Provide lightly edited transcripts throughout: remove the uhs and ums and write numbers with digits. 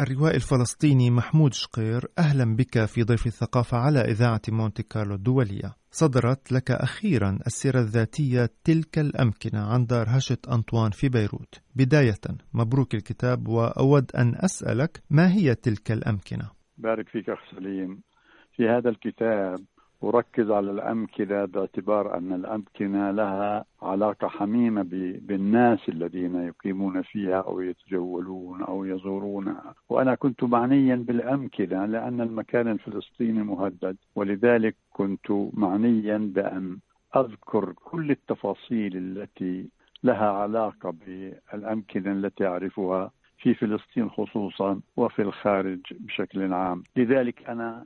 الروائي الفلسطيني محمود شقير، أهلا بك في ضيف الثقافة على إذاعة مونتي كارلو الدولية. صدرت لك أخيرا السيرة الذاتية تلك الأمكنة عن دار هشت أنطوان في بيروت. بداية مبروك الكتاب، وأود أن أسألك ما هي تلك الأمكنة؟ بارك فيك أخ سليم. في هذا الكتاب أركز على الأمكنة باعتبار أن الأمكنة لها علاقة حميمة بالناس الذين يقيمون فيها أو يتجولون أو يزورونها، وأنا كنت معنيا بالأمكنة لأن المكان الفلسطيني مهدد، ولذلك كنت معنيا بأن أذكر كل التفاصيل التي لها علاقة بالأمكنة التي أعرفها في فلسطين خصوصا وفي الخارج بشكل عام. لذلك أنا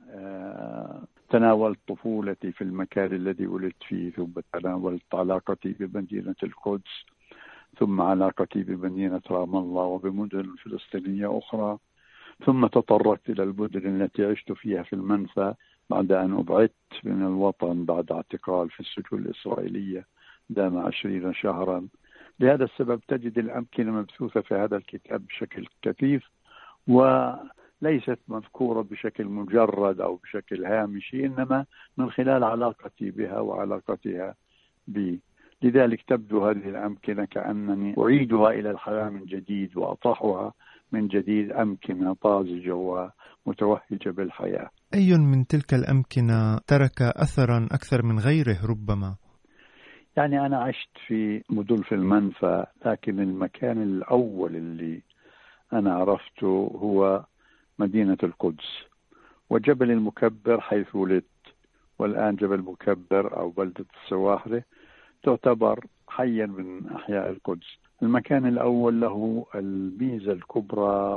تناولت طفولتي في المكان الذي ولدت فيه، ثم تناولت علاقتي بمدينة القدس، ثم علاقتي بمدينة رام الله وبمدن فلسطينية أخرى، ثم تطرقت إلى المدن التي عشت فيها في المنفى بعد أن أبعدت من الوطن بعد اعتقال في السجون الإسرائيلية دام 20 شهرا. لهذا السبب تجد الأمكنة مبثوثة في هذا الكتاب بشكل كثيف، وليست مذكورة بشكل مجرد أو بشكل هامشي، إنما من خلال علاقتي بها وعلاقتها بي. لذلك تبدو هذه الأمكنة كأنني أعيدها إلى الحياة من جديد وأطرحها من جديد، أمكنة طازجة ومتوهجة بالحياة. أي من تلك الأمكنة ترك أثرا أكثر من غيره ربما؟ يعني أنا عشت في مدن في المنفى، لكن المكان الأول اللي أنا عرفته هو مدينة القدس وجبل المكبر حيث ولدت. والآن جبل مكبر أو بلدة السواحلة تعتبر حيا من أحياء القدس. المكان الأول له الميزة الكبرى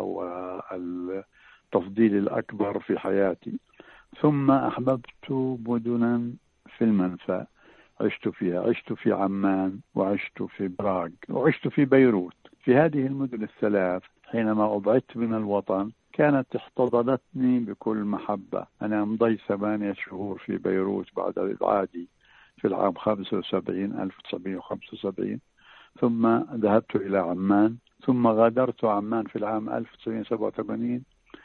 والتفضيل الأكبر في حياتي. ثم أحببت مدنا في المنفى عشت فيها، عشت في عمان وعشت في براغ وعشت في بيروت. في هذه المدن الثلاث حينما أبعدت من الوطن كانت احتضنتني بكل محبة. أنا مضيت 8 شهور في بيروت بعد إبعادي في العام 1975، ثم ذهبت إلى عمان، ثم غادرت عمان في العام 1987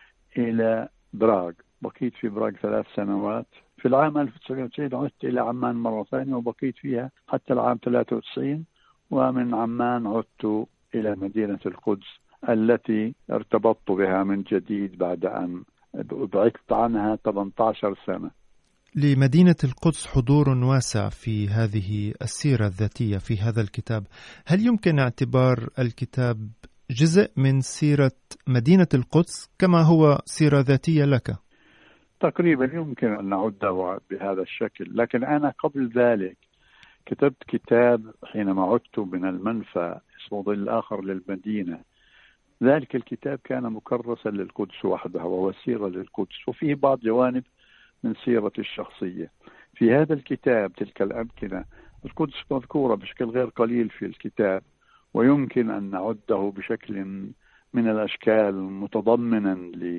إلى براغ. بقيت في براغ 3 سنوات. في العام 1990 عدت إلى عمان مرة ثانية وبقيت فيها حتى العام 93، ومن عمان عدت إلى مدينة القدس التي ارتبطت بها من جديد بعد أن بعدت عنها 18 سنة. لمدينة القدس حضور واسع في هذه السيرة الذاتية في هذا الكتاب. هل يمكن اعتبار الكتاب جزء من سيرة مدينة القدس كما هو سيرة ذاتية لك؟ تقريبا يمكن أن نعده بهذا الشكل، لكن أنا قبل ذلك كتبت كتاب حينما عدت من المنفى اسمه ظل آخر للمدينة. ذلك الكتاب كان مكرسا للقدس وحدها وهو سيرة للقدس، وفيه بعض جوانب من سيرتي الشخصية. في هذا الكتاب تلك الأمكنة القدس مذكورة بشكل غير قليل في الكتاب، ويمكن أن نعده بشكل من الأشكال متضمنا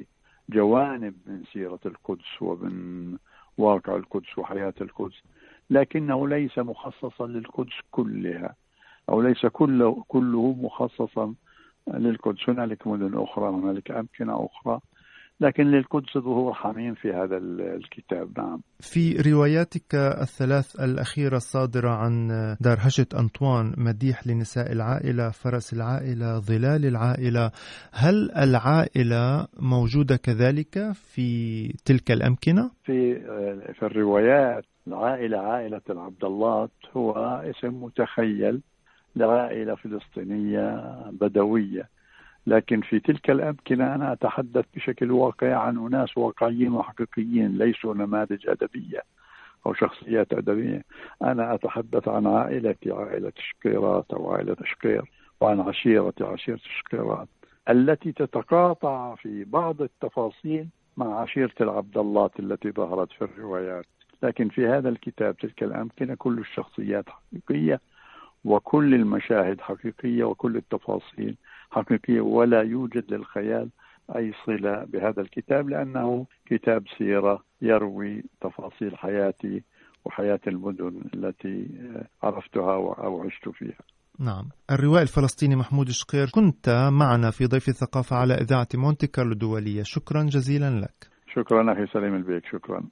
لجوانب من سيرة القدس ومن واقع القدس وحياة القدس، لكنه ليس مخصصا للقدس كلها أو ليس كله مخصصا للقدس. هنالك مدن أخرى، هنالك أمكنة أخرى، لكن للقدس ظهور حميم في هذا الكتاب. نعم. في رواياتك الثلاث الأخيرة الصادرة عن دار هشت أنطوان، مديح لنساء العائلة، فرس العائلة، ظلال العائلة، هل العائلة موجودة كذلك في تلك الأمكنة؟ في الروايات العائلة، عائلة العبد الله، هو اسم متخيل لعائلة فلسطينية بدوية، لكن في تلك الأمكنة أنا أتحدث بشكل واقعي عن أناس واقعيين وحقيقيين، ليسوا نماذج أدبية أو شخصيات أدبية. أنا أتحدث عن عائلتي، عائلة شقيرات أو عائلة شقير، وعن عشيرتي، عشيرة شقيرات، التي تتقاطع في بعض التفاصيل مع عشيرة العبد الله التي ظهرت في الروايات. لكن في هذا الكتاب تلك الأمكنة كل الشخصيات حقيقية وكل المشاهد حقيقية وكل التفاصيل حقيقية، ولا يوجد للخيال أي صلة بهذا الكتاب، لأنه كتاب سيرة يروي تفاصيل حياتي وحياة المدن التي عرفتها أو عشت فيها. نعم. الروائي الفلسطيني محمود شقير، كنت معنا في ضيف الثقافة على إذاعة مونتي كارلو الدولية. شكرا جزيلا لك. شكرا أخي سليم البيك، شكرا.